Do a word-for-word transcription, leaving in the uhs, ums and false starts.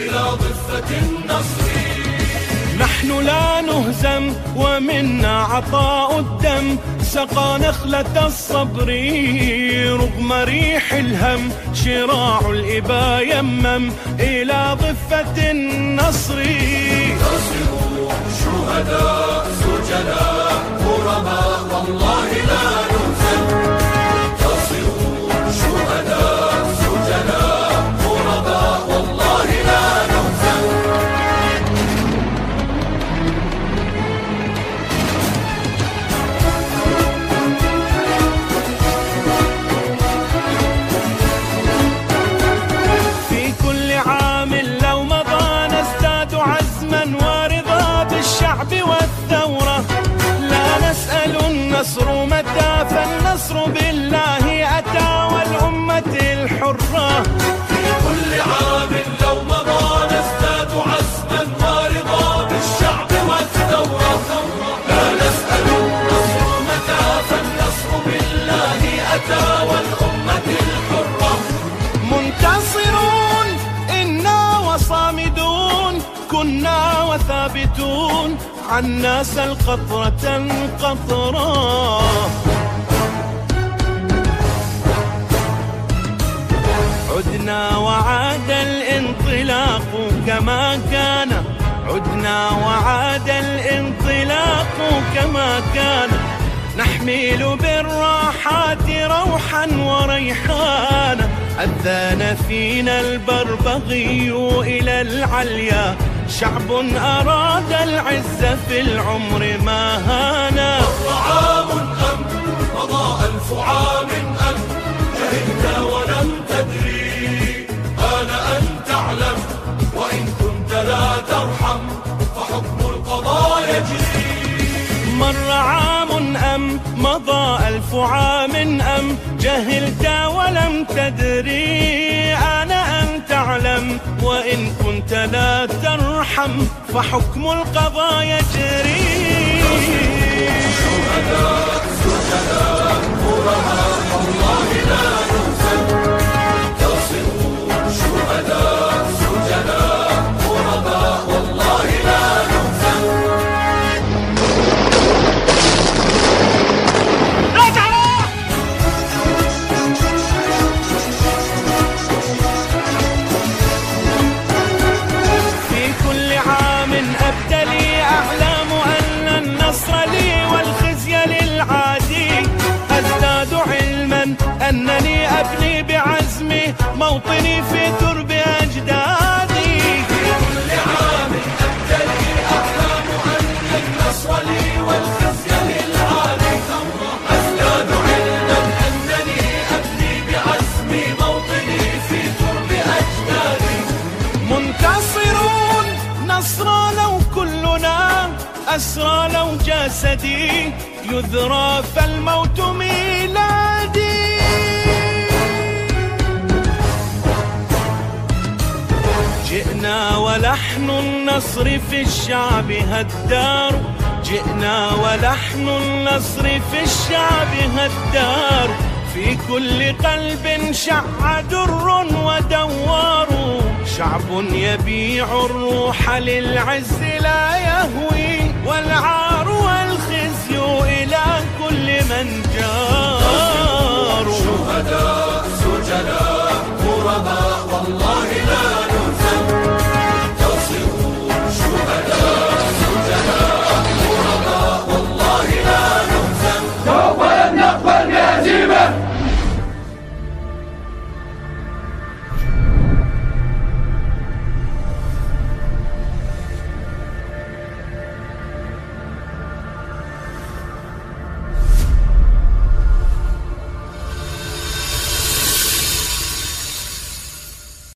إلى ضفة النصر. نحن لا نهزم ومنا عطاء الدم، سقى نخلة الصبر رغم ريح الهم، شراع الإبا يمم إلى ضفة النصر. تصروا شهداء سجناء غرباء والله لا نهزم. تصروا شهداء سجناء غرباء والله لا نهزم. النصر متى فالنصر بالله أتى والأمة الحرة. في كل عام لو مضى نزداد عزما ورضا بالشعب والثورة. لا نسأل النصر متى فالنصر بالله أتى والأمة الحرة. منتصرون إنا وصامدون، كنا وثابتون عنا سل قطرة قطرة. عدنا وعاد الانطلاق كما كان، عدنا وعاد الانطلاق كما كان، نحمل بالراحات روحا وريحانا. أذان فينا البربغي إلى العليا، شعب أراد العز في العمر ما هانا. مر عام أم مضى ألف عام أم جهلت ولم تدري، آن أن تعلم وإن كنت لا ترحم فحكم القضاء يجري. مر عام أم مضى ألف عام أم جهلت ولم تدري، آن أن تعلم وإن كنت لا ترحم فحكم القضاء يجري. شهداء سجناء غرباء والله لا نهزم. تصروا شهداء سجناء غرباء والله لا نهزم. أنني أبني بعزمي موطني في ترب أجدادي. في كل عام أبتلي أحلام أن النصر لي والخزي للعادي. أزداد علما أنني أبني بعزمي موطني في ترب أجدادي. منتصرون نصرى لو كلنا أسرى لو جسدي يذرى فالموت ميلادي. جئنا ولحن النصر في الشعب هدار، جئنا ولحن النصر في الشعب هدار، في كل قلب شع در ودوار. شعب يبيع الروح للعز لا يهوي، والعار والخزي إلى كل من جار. شهداء سجناء